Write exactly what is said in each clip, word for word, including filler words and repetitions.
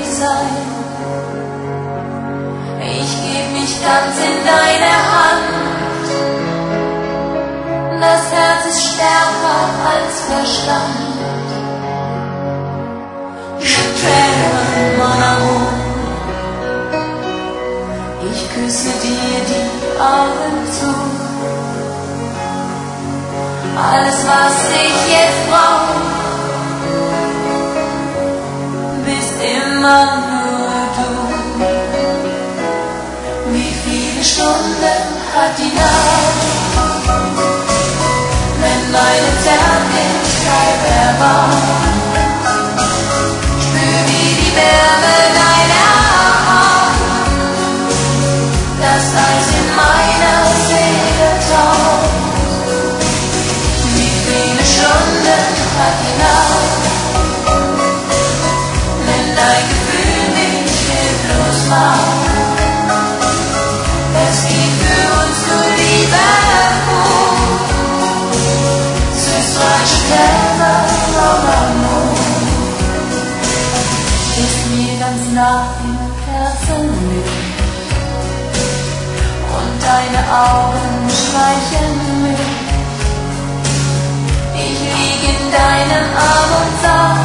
sein. Ich geb mich ganz in deine Hand. Das Herz ist stärker als Verstand. Je t'aime, mon amour. Ich küsse dir die Augen zu. Alles, was ich jetzt brauch, bist immer nur du. Wie viele Stunden hat die Nacht, wenn meine Zärtlichkeit erwacht? Spür wie die Wärme deiner Hand, das Eis in meiner Seele taucht. Wie viele Stunden hat die Nacht, wenn dein Gefühl mich hilflos macht? Es gibt für uns nur Liebe pur. Ce soir je t'aime, mon amour. Ist mir ganz nah im Herzen mit und deine Augen streicheln mich. Ich lieg in deinem Arm und sag,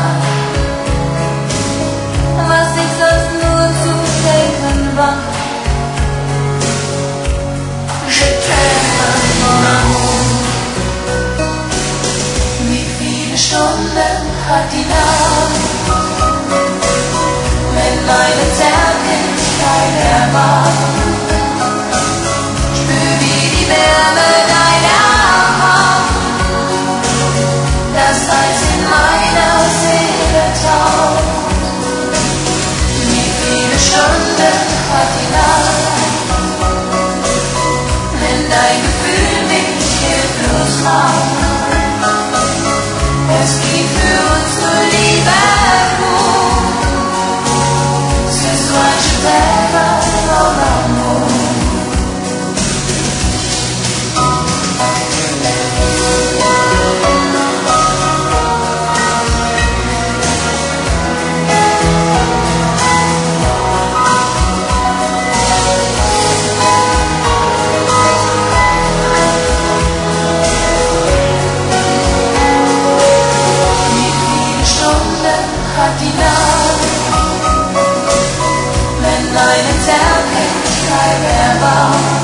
was ich sonst nur zu denken wach. Je t'aime, mon amour. Wie viele Stunden hat die Nacht, wenn meine Zärtlichkeit erwacht? Spür wie die Wärme deiner Hand, das Eis in meiner Seele taucht. Wie viele Stunden hat die Nacht, wenn dein Gefühl mich hilflos macht? Es gibt für uns nur Liebe pur. Ce soir je t'aime, mon amour. Hat die Nacht, wenn deine Zärtlichkeit erwacht?